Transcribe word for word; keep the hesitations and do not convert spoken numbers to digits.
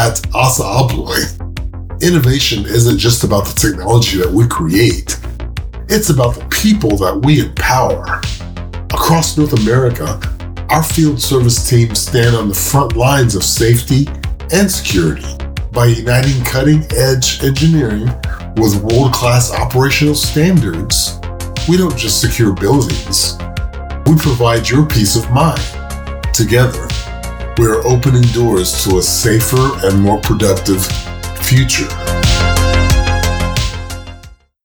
At Assa Abloy, innovation isn't just about the technology that we create. It's about the people that we empower. Across North America, our field service teams stand on the front lines of safety and security. By uniting cutting-edge engineering with world-class operational standards, we don't just secure buildings, we provide your peace of mind. Together, we are opening doors to a safer and more productive future.